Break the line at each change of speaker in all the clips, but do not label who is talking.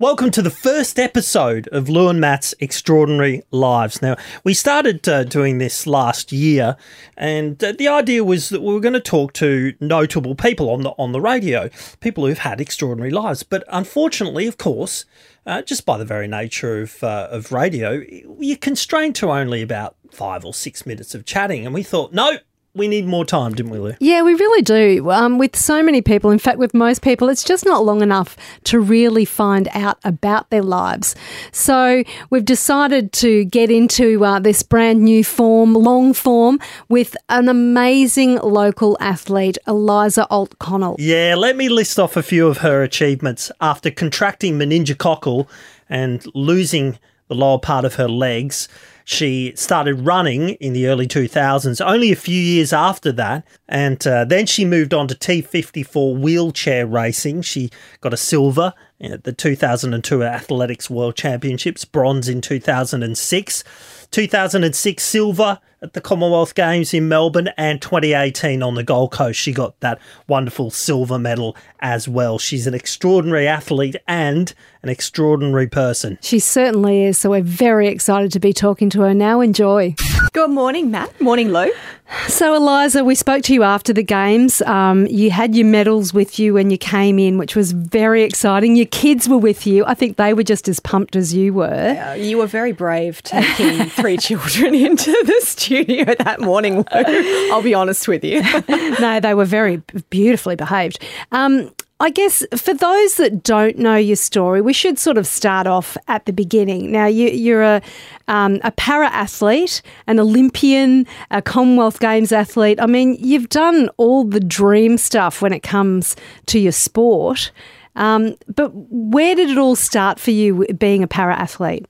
Welcome to the first episode of Lou and Matt's Extraordinary Lives. Now, we started doing this last year, and the idea was that we were going to talk to notable people on the radio, people who've had extraordinary lives. But unfortunately, of course, just by the very nature of radio, you're constrained to only about 5 or 6 minutes of chatting. And we thought, no, we need more time, didn't we, Lou?
Yeah, we really do. With so many people, in fact, with most people, it's just not long enough to really find out about their lives. So we've decided to get into this brand new form, long form, with an amazing local athlete, Eliza Alt-Connell.
Yeah, let me list off a few of her achievements. After contracting meningococcal and losing the lower part of her legs, she started running in the early 2000s, only a few years after that. And then she moved on to T54 wheelchair racing. She got a silver at the 2002 Athletics World Championships, bronze in 2006, 2006 silver at the Commonwealth Games in Melbourne, and 2018 on the Gold Coast. She got that wonderful silver medal as well. She's an extraordinary athlete and an extraordinary person.
She certainly is, so we're very excited to be talking to her now. Enjoy.
Good morning, Matt. Morning, Lou.
So, Eliza, we spoke to you after the Games. You had your medals with you when you came in, which was very exciting. Your kids were with you. I think they were just as pumped as you were.
You were very brave taking 3 children into the studio that morning, Lou. I'll be honest with you.
No, they were very beautifully behaved. I guess for those that don't know your story, we should sort of start off at the beginning. Now, you're a para-athlete, an Olympian, a Commonwealth Games athlete. I mean, you've done all the dream stuff when it comes to your sport. But where did it all start for you being a para-athlete?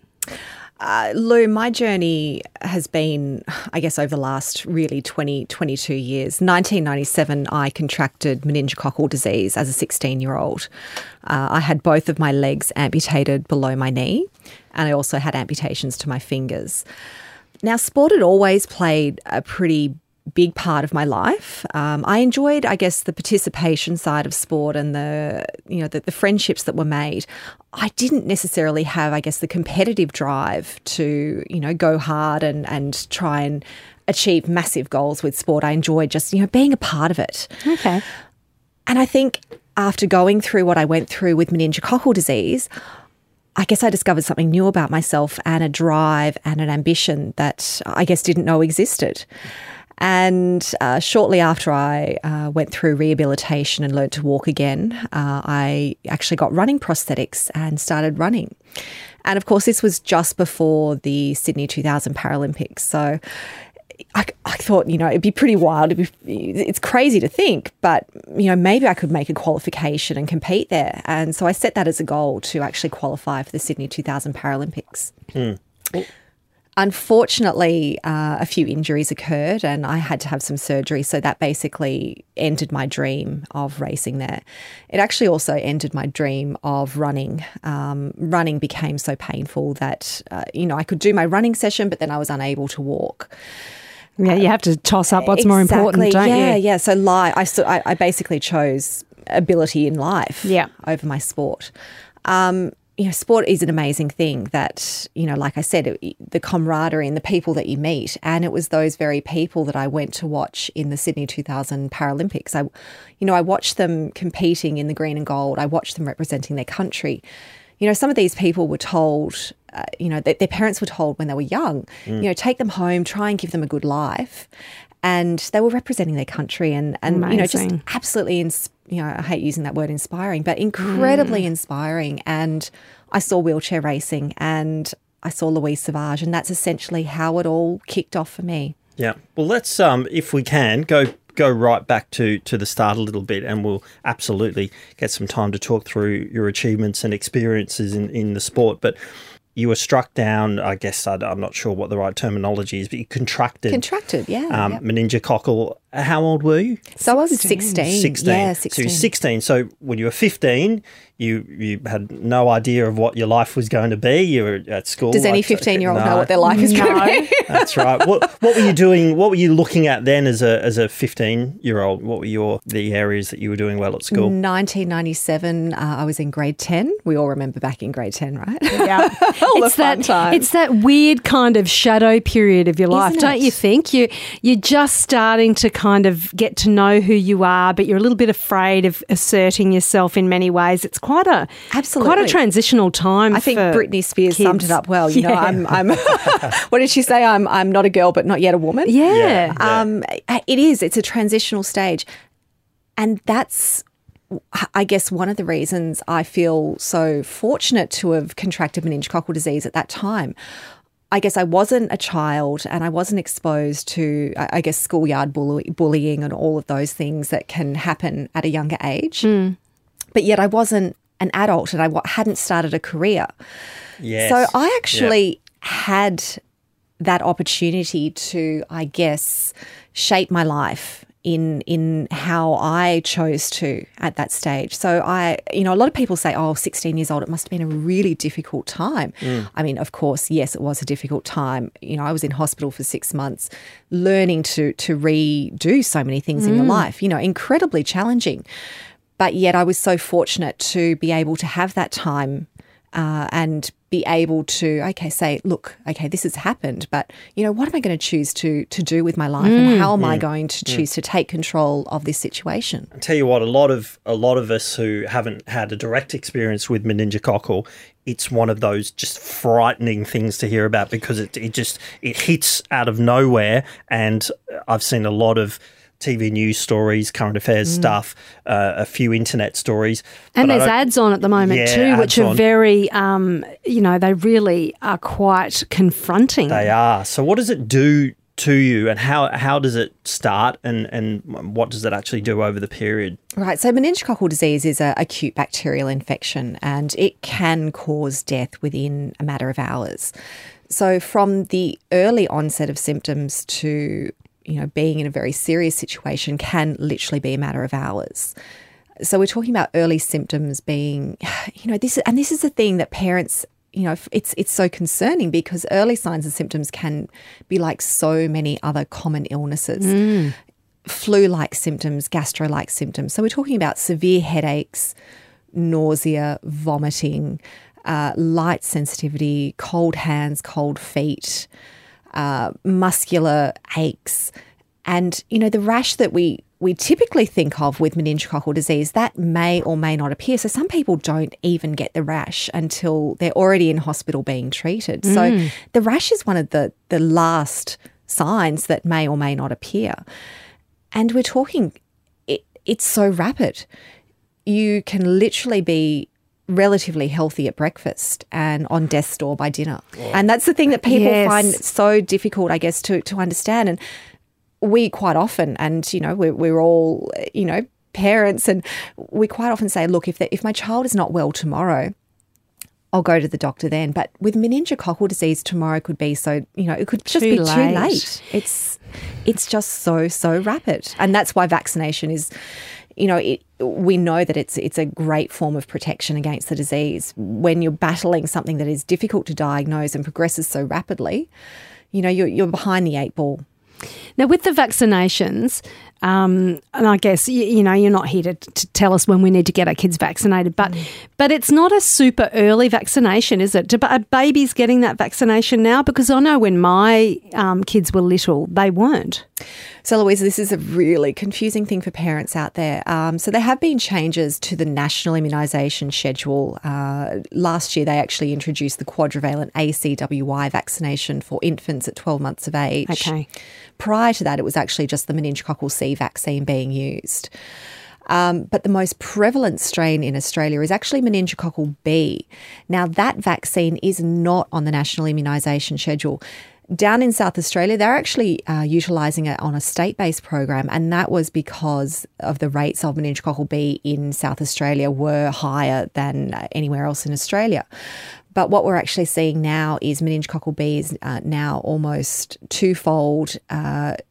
Lou, my journey has been, I guess, over the last really 22 years. 1997, I contracted meningococcal disease as a 16-year-old. I had both of my legs amputated below my knee, and I also had amputations to my fingers. Now, sport had always played a pretty big part of my life. I enjoyed, I guess, the participation side of sport and the friendships that were made. I didn't necessarily have, I guess, the competitive drive to, go hard and try and achieve massive goals with sport. I enjoyed just, being a part of it.
Okay.
And I think after going through what I went through with meningococcal disease, I guess I discovered something new about myself and a drive and an ambition that I guess didn't know existed. And shortly after I went through rehabilitation and learned to walk again, I actually got running prosthetics and started running. And of course, this was just before the Sydney 2000 Paralympics. So I thought, it'd be pretty wild. It's crazy to think, but, maybe I could make a qualification and compete there. And so I set that as a goal to actually qualify for the Sydney 2000 Paralympics. Unfortunately, a few injuries occurred and I had to have some surgery. So that basically ended my dream of racing there. It actually also ended my dream of running. Running became so painful that, I could do my running session, but then I was unable to walk.
Yeah, you have to toss up what's more important, don't you?
Yeah. So I basically chose ability in life over my sport. Sport is an amazing thing that, like I said, the camaraderie and the people that you meet. And it was those very people that I went to watch in the Sydney 2000 Paralympics. I watched them competing in the green and gold. I watched them representing their country. Some of these people were told, their parents were told when they were young, take them home, try and give them a good life. And they were representing their country and just absolutely, I hate using that word inspiring, but incredibly inspiring. And I saw wheelchair racing and I saw Louise Savage, and that's essentially how it all kicked off for me.
Yeah. Well, let's, if we can, go right back to the start a little bit, and we'll absolutely get some time to talk through your achievements and experiences in the sport. But you were struck down, I guess, I'm not sure what the right terminology is, but you contracted
meningococcal
how old were you?
So I was 16.
16.
Yeah, 16.
So you were 16. So when you were 15, you had no idea of what your life was going to be. You were at school.
Does any 15-year-old know what their life is going to be?
That's right. What were you doing? What were you looking at then as a 15-year-old? What were the areas that you were doing well at school?
1997, I was in grade 10. We all remember back in grade 10, right?
Yeah.
It's
that weird kind of shadow period of your life, don't you think? You're just starting to kind of get to know who you are, but you're a little bit afraid of asserting yourself in many ways. It's quite a transitional time.
I think Britney Spears
kids.
summed it up well. You know, I'm what did she say? I'm not a girl, but not yet a woman.
Yeah.
It is. It's a transitional stage, and that's, I guess, one of the reasons I feel so fortunate to have contracted meningococcal disease at that time. I guess I wasn't a child and I wasn't exposed to, I guess, schoolyard bullying and all of those things that can happen at a younger age. Mm. But yet I wasn't an adult and I hadn't started a career.
Yes.
So I actually had that opportunity to, I guess, shape my life in how I chose to at that stage. So a lot of people say, 16 years old, it must have been a really difficult time. Mm. I mean, of course, yes, it was a difficult time. You know, I was in hospital for 6 months learning to redo so many things in your life, incredibly challenging. But yet I was so fortunate to be able to have that time and be able to, say, look, this has happened, but, what am I going to choose to do with my life and how am I going to choose to take control of this situation?
I'll tell you what, a lot of us who haven't had a direct experience with meningococcal, it's one of those just frightening things to hear about because it hits out of nowhere, and I've seen a lot of TV news stories, current affairs stuff, a few internet stories.
And there's ads on at the moment too, which are very, they really are quite confronting.
They are. So what does it do to you and how does it start and what does it actually do over the period?
Right. So meningococcal disease is an acute bacterial infection and it can cause death within a matter of hours. So from the early onset of symptoms to being in a very serious situation can literally be a matter of hours. So we're talking about early symptoms being, this is the thing that parents, it's so concerning because early signs and symptoms can be like so many other common illnesses. Flu-like symptoms, gastro-like symptoms. So we're talking about severe headaches, nausea, vomiting, light sensitivity, cold hands, cold feet, muscular aches. And, the rash that we typically think of with meningococcal disease, that may or may not appear. So some people don't even get the rash until they're already in hospital being treated. So the rash is one of the last signs that may or may not appear. And we're talking, it's so rapid. You can literally be relatively healthy at breakfast and on death's door by dinner. Oh. And that's the thing that people find so difficult, I guess, to understand. And we quite often, and, we're all, parents, and we quite often say, look, if my child is not well tomorrow, I'll go to the doctor then. But with meningococcal disease, tomorrow could be it could just be too late. It's just so rapid. And that's why vaccination is, we know that it's a great form of protection against the disease. When you're battling something that is difficult to diagnose and progresses so rapidly, you're behind the 8 ball.
Now, with the vaccinations, and I guess, you're not here to tell us when we need to get our kids vaccinated, but it's not a super early vaccination, is it? Are babies getting that vaccination now? Because I know when my kids were little, they weren't.
So, Louise, this is a really confusing thing for parents out there. So there have been changes to the national immunisation schedule. Last year, they actually introduced the quadrivalent ACWY vaccination for infants at 12 months of age.
Okay.
Prior to that, it was actually just the meningococcal C vaccine being used. But the most prevalent strain in Australia is actually meningococcal B. Now, that vaccine is not on the national immunisation schedule. Down in South Australia, they're actually utilising it on a state-based program, and that was because of the rates of meningococcal B in South Australia were higher than anywhere else in Australia. But what we're actually seeing now is meningococcal B is now almost twofold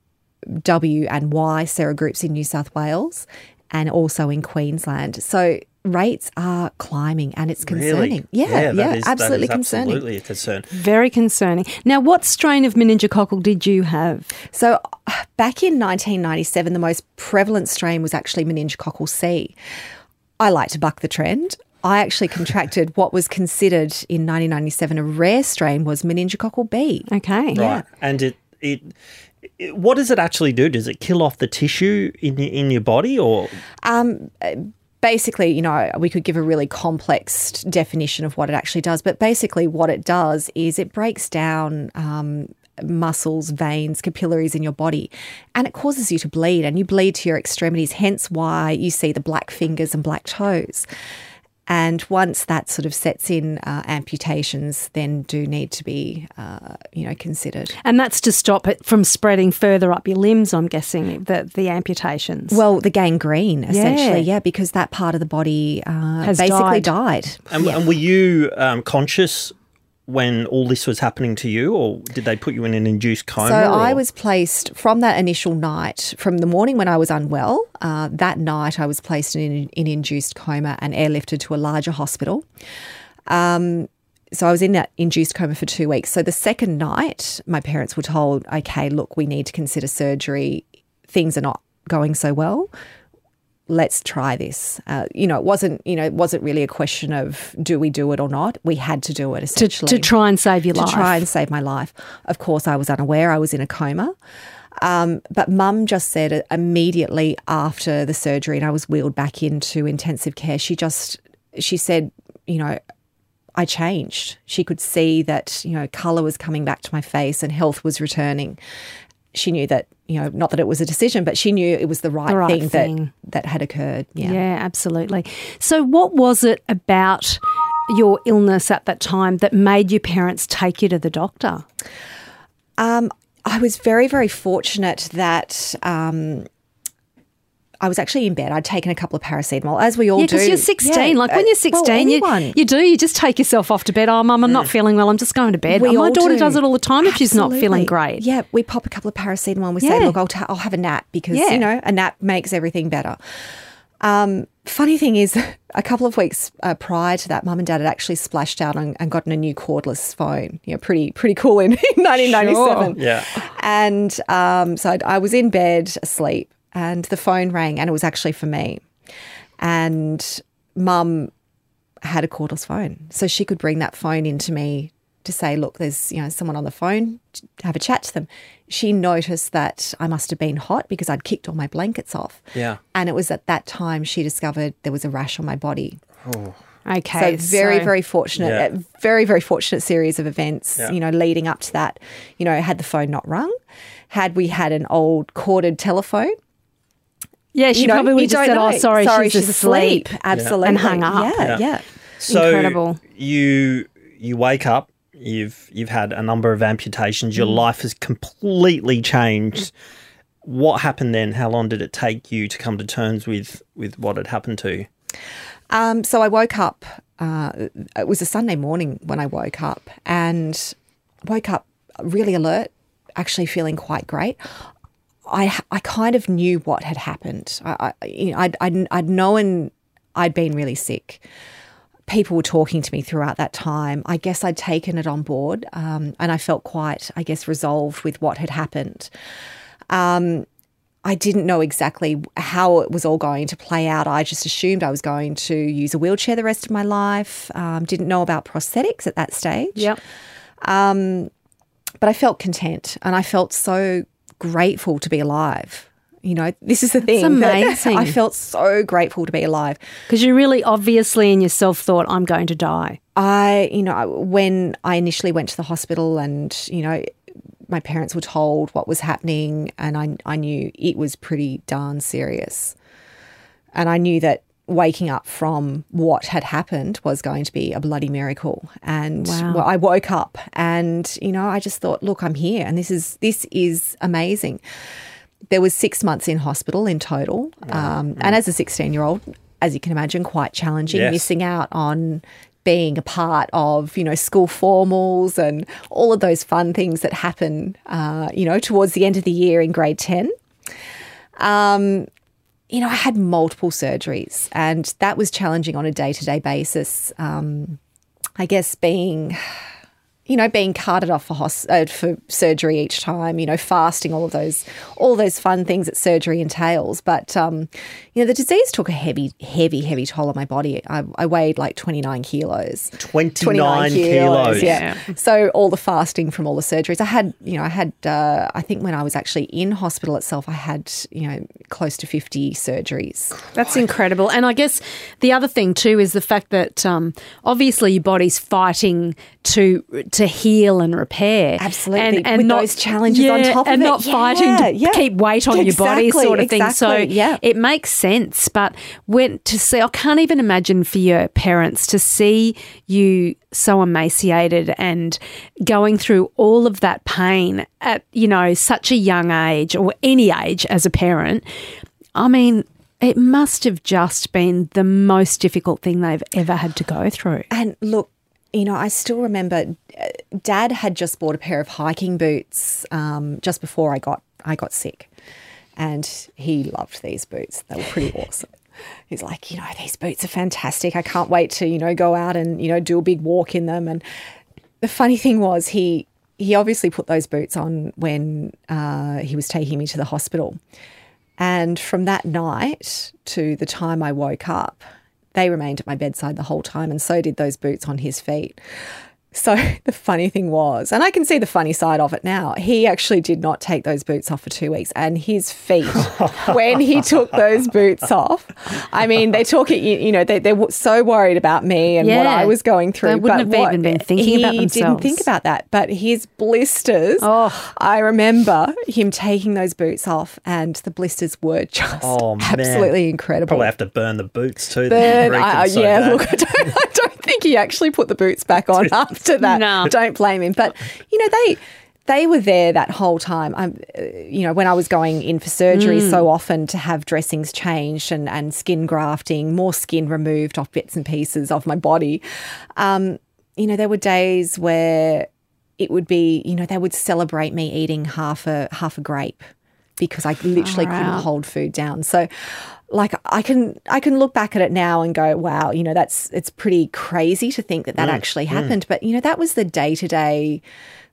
W and Y serogroups in New South Wales and also in Queensland. So rates are climbing and it's concerning.
Really?
Absolutely concerning.
Absolutely a concern.
Very concerning. Now, what strain of meningococcal did you have?
So back in 1997, the most prevalent strain was actually meningococcal C. I like to buck the trend. I actually contracted what was considered in 1997 a rare strain was meningococcal B.
Okay.
Right.
Yeah.
And what does it actually do? Does it kill off the tissue in your body or?
Basically, you know, we could give a really complex definition of what it actually does, but basically what it does is it breaks down muscles, veins, capillaries in your body, and it causes you to bleed, and you bleed to your extremities, hence why you see the black fingers and black toes. And once that sort of sets in, amputations then do need to be, considered.
And that's to stop it from spreading further up your limbs, I'm guessing, the amputations.
Well, the gangrene, essentially, because that part of the body
has
basically died.
And were you conscious when all this was happening to you, or did they put you in an induced coma?
So I was placed from that initial night, from the morning when I was unwell, that night I was placed in induced coma and airlifted to a larger hospital. So I was in that induced coma for 2 weeks. So the second night, my parents were told, okay, look, we need to consider surgery. Things are not going so well. Let's try this. It wasn't really a question of do we do it or not. We had to do it essentially.
To try and save your life.
To try and save my life. Of course, I was unaware. I was in a coma. But Mum just said immediately after the surgery and I was wheeled back into intensive care, she said, I changed. She could see that, colour was coming back to my face and health was returning. She knew that, not that it was a decision, but she knew it was the right thing that had occurred.
Yeah, absolutely. So what was it about your illness at that time that made your parents take you to the doctor?
I was very, very fortunate that I was actually in bed. I'd taken a couple of paracetamol, as we all do.
Yeah, because you're 16. When you're 16, you just take yourself off to bed. Oh, Mum, I'm not feeling well. I'm just going to bed. My daughter does it all the time if she's not feeling great.
Yeah, we pop a couple of paracetamol and we say, look, I'll have a nap because, a nap makes everything better. Funny thing is, a couple of weeks prior to that, Mum and Dad had actually splashed out and gotten a new cordless phone. Pretty cool in 1997.
Sure. Yeah.
And so I was in bed asleep. And the phone rang and it was actually for me. And Mum had a cordless phone. So she could bring that phone into me to say, look, there's someone on the phone, have a chat to them. She noticed that I must have been hot because I'd kicked all my blankets off.
Yeah.
And it was at that time she discovered there was a rash on my body.
Oh.
Okay.
So very fortunate, a very, very fortunate series of events, leading up to that. Had the phone not rung, had we had an old corded telephone,
yeah, she probably would have just said, oh, sorry, she's asleep.
Absolutely.
And hung up.
Yeah.
So
incredible.
You wake up, you've had a number of amputations, your life has completely changed. What happened then? How long did it take you to come to terms with what had happened to you?
So I woke up, it was a Sunday morning when I woke up and woke up really alert, actually feeling quite great. I kind of knew what had happened. I'd known I'd been really sick. People were talking to me throughout that time. I guess I'd taken it on board and I felt quite, resolved with what had happened. I didn't know exactly how it was all going to play out. I just assumed I was going to use a wheelchair the rest of my life. Didn't know about prosthetics at that stage.
Yep.
But I felt content and I felt so grateful to be alive. This is the thing.
It's amazing.
I felt so grateful to be alive.
Because you really obviously in yourself thought, I'm going to die.
When I initially went to the hospital and, my parents were told what was happening and I knew it was pretty darn serious. And I knew that waking up from what had happened was going to be a bloody miracle. And I woke up and, I just thought, look, I'm here and this is amazing. There was 6 months in hospital in total. And as a 16-year-old, as you can imagine, quite challenging, missing out on being a part of, school formals and all of those fun things that happen, towards the end of the year in grade 10. I had multiple surgeries, and that was challenging on a day-to-day basis. I guess being carted off for surgery each time, fasting, all those fun things that surgery entails. But, the disease took a heavy, heavy, heavy toll on my body. I weighed like 29 kilos.
29 kilos.
Yeah. So all the fasting from all the surgeries. I think when I was actually in hospital itself, I had, close to 50 surgeries.
That's incredible. And I guess the other thing too is the fact that obviously your body's fighting to heal and repair.
Absolutely. And with not, those challenges on top of it.
And not fighting to keep weight on your body sort of thing. So it makes sense. But I can't even imagine for your parents to see you so emaciated and going through all of that pain at, such a young age, or any age as a parent. I mean, it must have just been the most difficult thing they've ever had to go through.
And look, I still remember Dad had just bought a pair of hiking boots just before I got sick, and he loved these boots. They were pretty awesome. He's like, these boots are fantastic. I can't wait to, go out and, do a big walk in them. And the funny thing was he obviously put those boots on when he was taking me to the hospital. And from that night to the time I woke up, they remained at my bedside the whole time, and so did those boots on his feet. So the funny thing was, and I can see the funny side of it now, he actually did not take those boots off for 2 weeks, and his feet, when he took those boots off, I mean, they were so worried about me and what I was going through.
They wouldn't have even been thinking about themselves.
He didn't think about that, but his blisters, I remember him taking those boots off, and the blisters were just absolutely incredible.
Probably have to burn the boots too.
Look, I don't think he actually put the boots back on after that.
No.
Don't blame him. But, they were there that whole time. When I was going in for surgery so often to have dressings changed and skin grafting, more skin removed off bits and pieces of my body, there were days where it would be, they would celebrate me eating half a grape because I literally couldn't hold food down. So, like, I can look back at it now and go, wow, it's pretty crazy to think that actually happened. But, that was the day-to-day,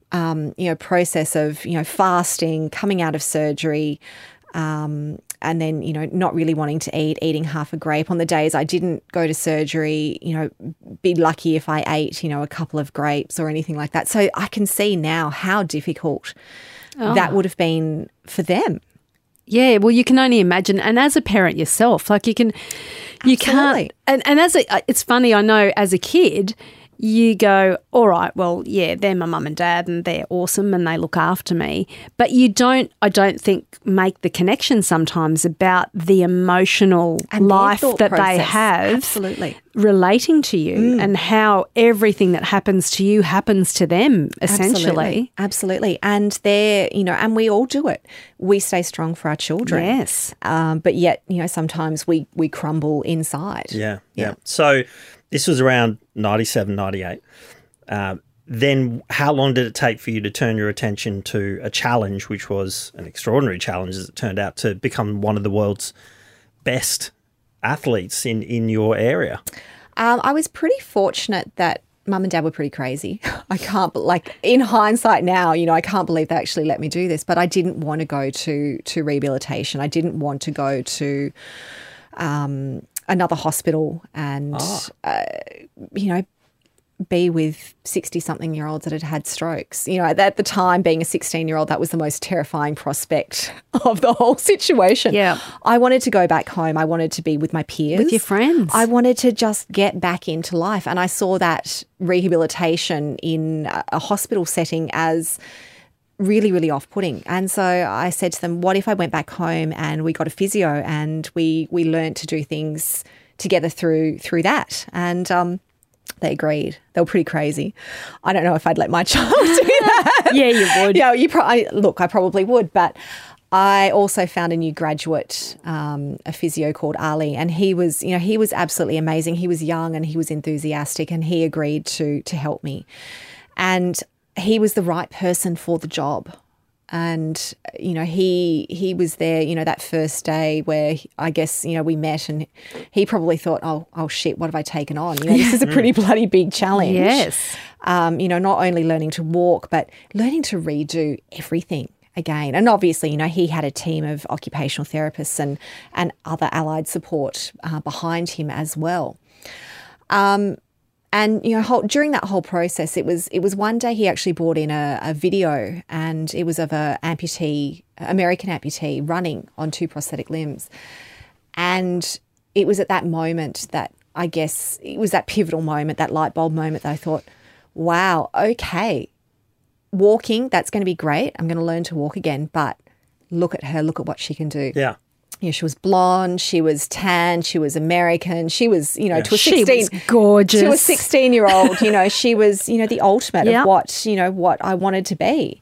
process of, fasting, coming out of surgery, and then, not really wanting to eating half a grape. On the days I didn't go to surgery, be lucky if I ate, a couple of grapes or anything like that. So I can see now how difficult that would have been for them.
Yeah, well, you can only imagine. And as a parent yourself, like you can't, and it's funny, I know as a kid, you go, all right, well, yeah, they're my mum and dad and they're awesome and they look after me. But I don't think, make the connection sometimes about the emotional life that they have relating to you and how everything that happens to you happens to them, essentially.
Absolutely. And they're, and we all do it. We stay strong for our children.
Yes.
But yet, sometimes we crumble inside.
Yeah. So this was around 97, 98. Then how long did it take for you to turn your attention to a challenge, which was an extraordinary challenge, as it turned out, to become one of the world's best athletes in your area?
I was pretty fortunate that Mum and Dad were pretty crazy. In hindsight now, I can't believe they actually let me do this, but I didn't want to go to rehabilitation. I didn't want to go to another hospital and, be with 60-something-year-olds that had had strokes. At the time, being a 16-year-old, that was the most terrifying prospect of the whole situation.
Yeah.
I wanted to go back home. I wanted to be with my peers.
With your friends.
I wanted to just get back into life. And I saw that rehabilitation in a hospital setting as really, really off-putting. And so I said to them, what if I went back home and we got a physio and we learned to do things together through that? And they agreed. They were pretty crazy. I don't know if I'd let my child do that.
Yeah, you would.
Yeah, I probably would. But I also found a new graduate, a physio called Ali, and he was absolutely amazing. He was young and he was enthusiastic, and he agreed to help me. And he was the right person for the job. And, he was there, that first day where I guess, we met, and he probably thought, oh shit, what have I taken on? This is a pretty bloody big challenge.
Yes.
Not only learning to walk, but learning to redo everything again. And obviously, he had a team of occupational therapists and other allied support behind him as well. And during that whole process, it was one day he actually brought in a video, and it was of a American amputee running on 2 prosthetic limbs. And it was at that moment that I guess it was that pivotal moment, that light bulb moment, that I thought, wow, okay, walking, that's going to be great. I'm going to learn to walk again, but look at her, look at what she can do.
Yeah.
She was blonde, she was tan, she was American, she was, to a 16,
she was gorgeous.
To a 16-year-old, she was, the ultimate of what I wanted to be.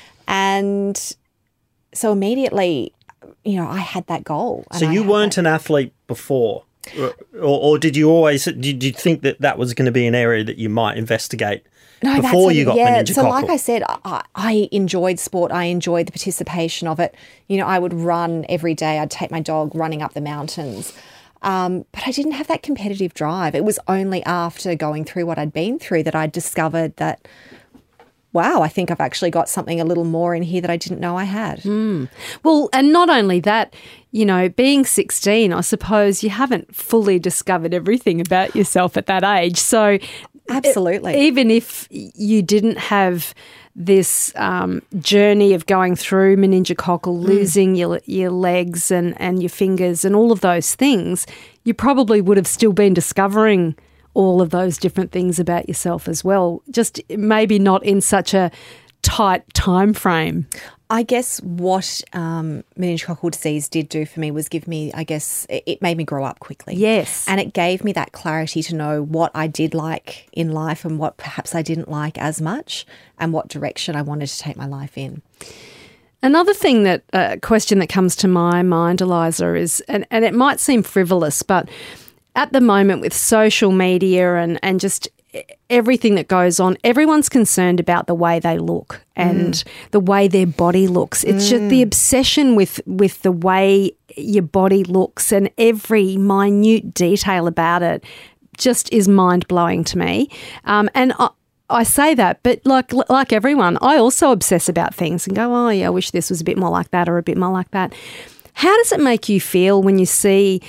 And so immediately, I had that goal.
So you weren't an athlete before, or did you think that was going to be an area that you might investigate? No, before you got meningococcal?
So like I said, I enjoyed sport. I enjoyed the participation of it. I would run every day. I'd take my dog running up the mountains. But I didn't have that competitive drive. It was only after going through what I'd been through that I discovered that, wow, I think I've actually got something a little more in here that I didn't know I had.
Well, and not only that, being 16, I suppose you haven't fully discovered everything about yourself at that age. So
absolutely.
Even if you didn't have this journey of going through meningococcal, losing your legs and your fingers and all of those things, you probably would have still been discovering all of those different things about yourself as well, just maybe not in such a tight time frame.
I guess what meningococcal disease did do for me was give me, I guess, it made me grow up quickly.
Yes.
And it gave me that clarity to know what I did like in life and what perhaps I didn't like as much, and what direction I wanted to take my life in.
Another thing question that comes to my mind, Eliza, is, and it might seem frivolous, but at the moment with social media and just everything that goes on, everyone's concerned about the way they look and the way their body looks. It's just the obsession with the way your body looks, and every minute detail about it just is mind-blowing to me. And I say that, but like everyone, I also obsess about things and go, oh, yeah, I wish this was a bit more like that or a bit more like that. How does it make you feel when you see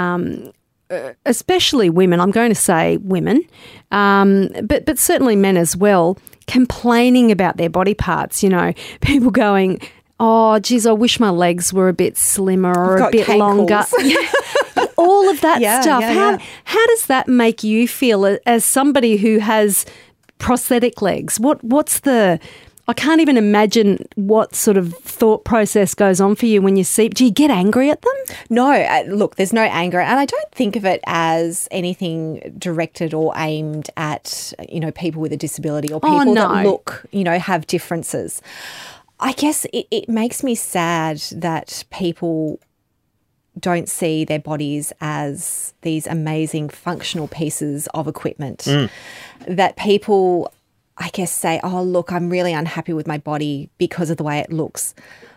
especially women, I'm going to say women, but certainly men as well, complaining about their body parts, people going, oh, geez, I wish my legs were a bit slimmer or a bit longer. All of that stuff. How does that make you feel as somebody who has prosthetic legs? What's the... I can't even imagine what sort of thought process goes on for you when you see... Do you get angry at them?
No, look, there's no anger. And I don't think of it as anything directed or aimed at, people with a disability or people that look, have differences. I guess it makes me sad that people don't see their bodies as these amazing functional pieces of equipment. That people... I guess say, oh, look, I'm really unhappy with my body because of the way it looks.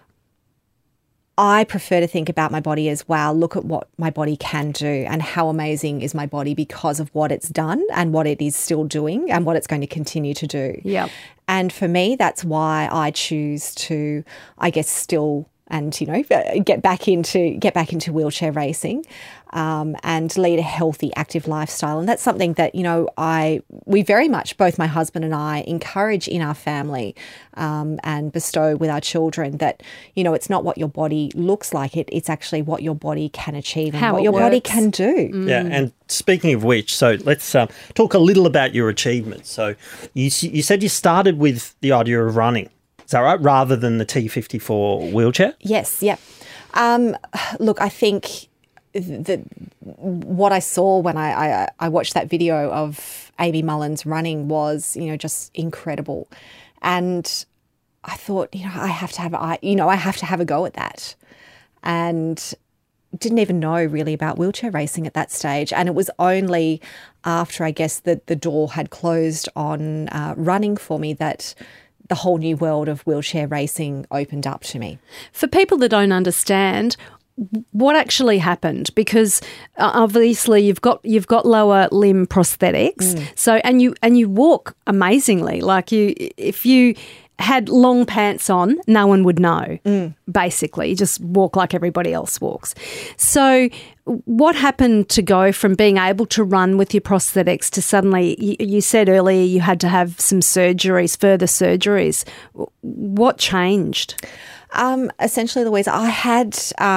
I prefer to think about my body as, wow, look at what my body can do and how amazing is my body because of what it's done and what it is still doing and what it's going to continue to do.
Yeah.
And for me, that's why I choose to, I guess, still and, get back into wheelchair racing and lead a healthy, active lifestyle. And that's something that, we very much, both my husband and I, encourage in our family and bestow with our children that, it's not what your body looks like. It's actually what your body can achieve and what your body can do.
Yeah, and speaking of which, so let's talk a little about your achievements. So you said you started with the idea of running. Is that right? Rather than the T54 wheelchair?
Yes, yeah. Look, I think what I saw when I watched that video of Amy Mullins running was, just incredible. And I thought, I have to have a go at that. And didn't even know really about wheelchair racing at that stage. And it was only after, I guess, the door had closed on running for me that the whole new world of wheelchair racing opened up to me.
For people that don't understand, what actually happened? Because obviously you've got lower limb prosthetics, so and you walk amazingly. Like if you had long pants on, no one would know. Basically, you just walk like everybody else walks. So, what happened to go from being able to run with your prosthetics to suddenly? You said earlier you had to have some surgeries, further surgeries. What changed?
Essentially, Louise, I had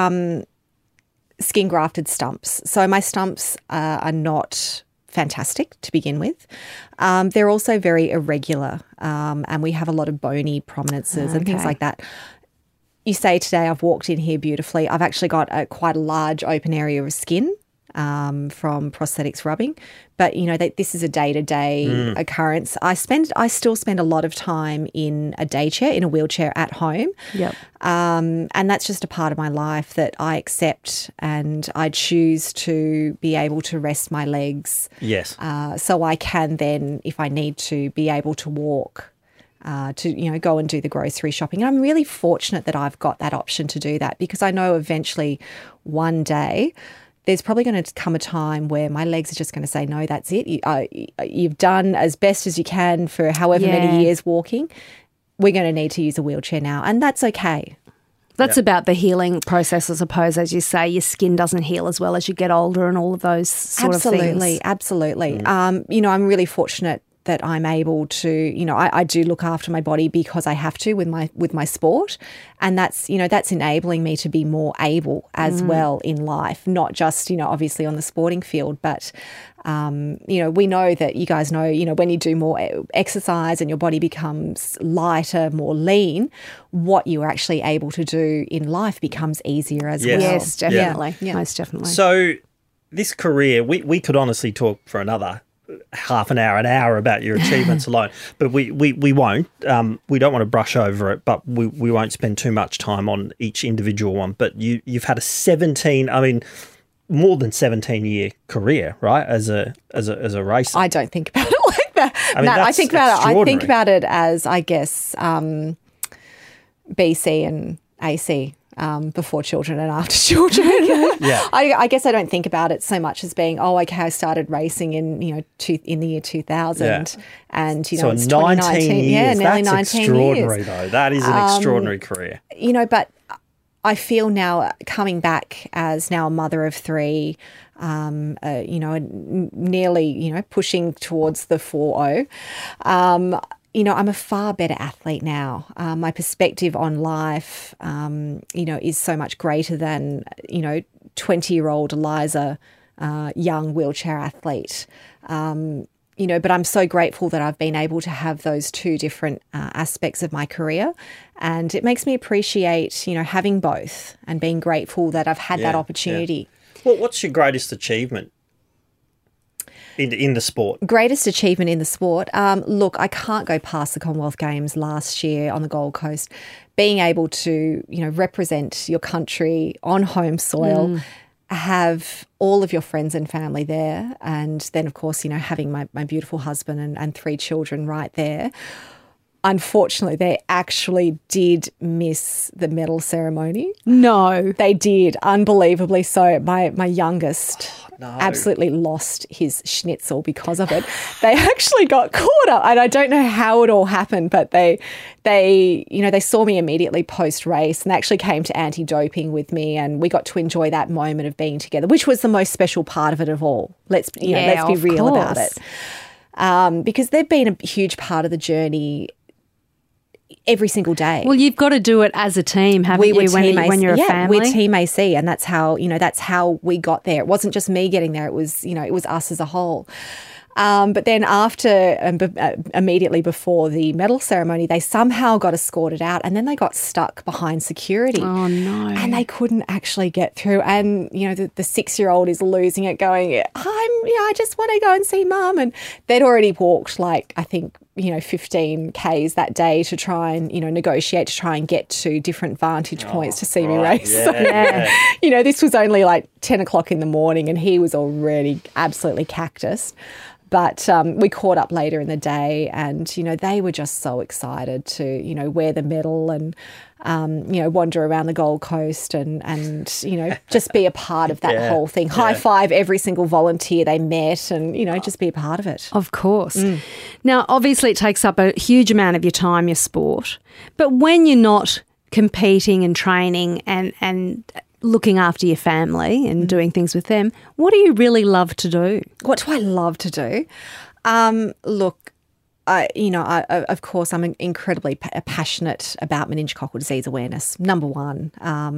skin grafted stumps. So my stumps are not fantastic to begin with. They're also very irregular, and we have a lot of bony prominences and things like that. You say today I've walked in here beautifully. I've actually got quite a large open area of skin from prosthetics rubbing. But, this is a day-to-day occurrence. I still spend a lot of time in a day chair, in a wheelchair at home.
Yep.
And that's just a part of my life that I accept, and I choose to be able to rest my legs.
Yes.
So I can then, if I need to, be able to walk. To go and do the grocery shopping. And I'm really fortunate that I've got that option to do that, because I know eventually one day there's probably going to come a time where my legs are just going to say, no, that's it. You've done as best as you can for however many years walking. We're going to need to use a wheelchair now, and that's okay.
That's about the healing process, I suppose. As you say, your skin doesn't heal as well as you get older and all of those sort of things.
Absolutely. I'm really fortunate that I'm able to, I do look after my body because I have to with my sport, and that's enabling me to be more able as well in life, not just, obviously on the sporting field, but we know that you guys know, when you do more exercise and your body becomes lighter, more lean, what you're actually able to do in life becomes easier as well.
Yes, definitely. Yeah. Most definitely.
So this career, we could honestly talk for another half an hour about your achievements alone, but we won't. We don't want to brush over it, but we won't spend too much time on each individual one. But you've had more than 17-year career, right? As a racer.
I don't think about it like that. Matt, I think about it as, I guess, BC and AC. Before children and after children.
Yeah.
I guess I don't think about it so much as being, I started racing in in the year 2000, and
so
it's
19 years.
Nearly
That's
19
extraordinary
years.
though. That is an extraordinary career.
But I feel now, coming back as now a mother of three, nearly pushing towards the 40. I'm a far better athlete now. My perspective on life, is so much greater than, 20-year-old Eliza, young wheelchair athlete. But I'm so grateful that I've been able to have those two different aspects of my career. And it makes me appreciate, having both and being grateful that I've had that opportunity.
Yeah. Well, what's your greatest achievement in the sport?
Greatest achievement in the sport? Look, I can't go past the Commonwealth Games last year on the Gold Coast. Being able to, represent your country on home soil, have all of your friends and family there, and then, of course, having my beautiful husband and 3 children right there. Unfortunately, they actually did miss the medal ceremony.
No.
They did, unbelievably so. My youngest absolutely lost his schnitzel because of it. They actually got caught up, and I don't know how it all happened, but they saw me immediately post-race, and they actually came to anti-doping with me, and we got to enjoy that moment of being together, which was the most special part of it of all. Let's be real about it. Because they've been a huge part of the journey every single day.
Well, you've got to do it as a team, haven't you, when you're a family?
We're Team AC, and that's how we got there. It wasn't just me getting there, it was us as a whole. But then after, immediately before the medal ceremony, they somehow got escorted out, and then they got stuck behind security.
Oh, no.
And they couldn't actually get through. And, the 6-year-old is losing it, going, I just want to go and see Mum. And they'd already walked, I think, 15 Ks that day to try and, negotiate to try and get to different vantage points to see me race.
Yeah,
So, this was only like 10 o'clock in the morning and he was already absolutely cactus. But we caught up later in the day and, they were just so excited to, wear the medal and, wander around the Gold Coast and just be a part of that whole thing. High five every single volunteer they met and, just be a part of it.
Of course. Now, obviously it takes up a huge amount of your time, your sport. But when you're not competing and training and looking after your family and doing things with them, what do you really love to do?
What do I love to do? Look, of course, I'm incredibly passionate about meningococcal disease awareness. Number one,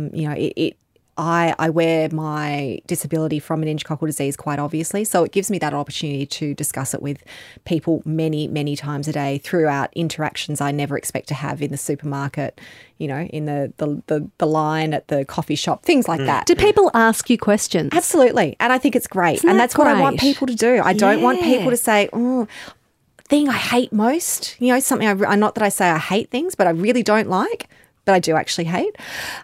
I wear my disability from meningococcal disease quite obviously, so it gives me that opportunity to discuss it with people many, many times a day throughout interactions I never expect to have in the supermarket, in the line at the coffee shop, things like that.
Do people ask you questions?
Absolutely, and I think it's great.
Isn't
and
that
that's what I want
great?
people to do. I don't want people to say, thing I hate most, something not that I say I hate things, but I really don't like, but I do actually hate,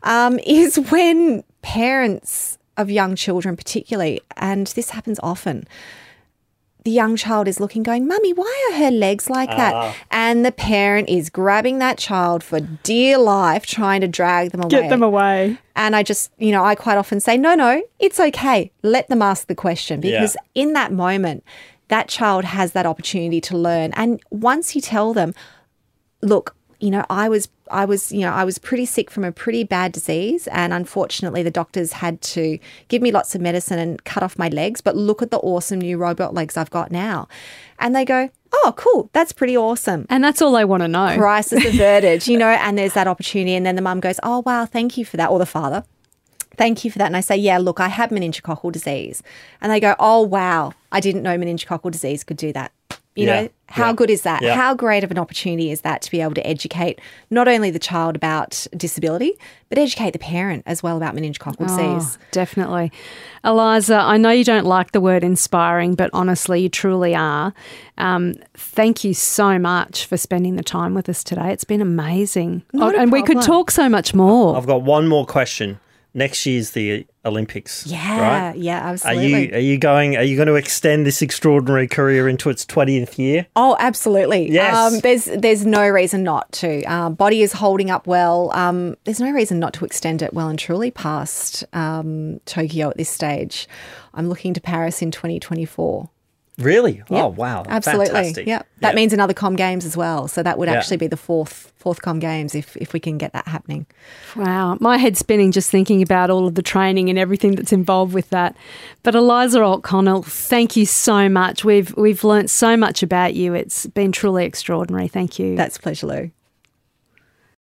is when parents of young children particularly, and this happens often, the young child is looking going, Mummy, why are her legs like that? And the parent is grabbing that child for dear life, trying to drag them away.
Get them away.
And I just, I quite often say, no, it's okay. Let them ask the question because in that moment, that child has that opportunity to learn. And once you tell them, look, I was pretty sick from a pretty bad disease, and unfortunately the doctors had to give me lots of medicine and cut off my legs, but look at the awesome new robot legs I've got now. And they go, oh, cool, that's pretty awesome.
And that's all they want to know.
Crisis averted, and there's that opportunity. And then the mum goes, oh, wow, thank you for that. Or the father, thank you for that. And I say, yeah, look, I have meningococcal disease. And they go, oh, wow, I didn't know meningococcal disease could do that. How good is that?
Yeah.
How great of an opportunity is that to be able to educate not only the child about disability, but educate the parent as well about meningococcal disease?
Definitely. Eliza, I know you don't like the word inspiring, but honestly, you truly are. Thank you so much for spending the time with us today. It's been amazing. And we could talk so much more.
I've got one more question. Next year's the Olympics.
Yeah,
right?
yeah, absolutely.
Are you going to extend this extraordinary career into its 20th year?
Oh, absolutely.
Yes.
There's no reason not to. Body is holding up well. There's no reason not to extend it well and truly past Tokyo at this stage. I'm looking to Paris in 2024.
Really?
Yep.
Oh, wow.
Absolutely.
Fantastic.
Yeah. That means another Com Games as well. So that would actually be the fourth Com Games if we can get that happening.
Wow. My head's spinning just thinking about all of the training and everything that's involved with that. But Eliza O'Connell, thank you so much. We've learnt so much about you. It's been truly extraordinary. Thank you.
That's a pleasure, Lou.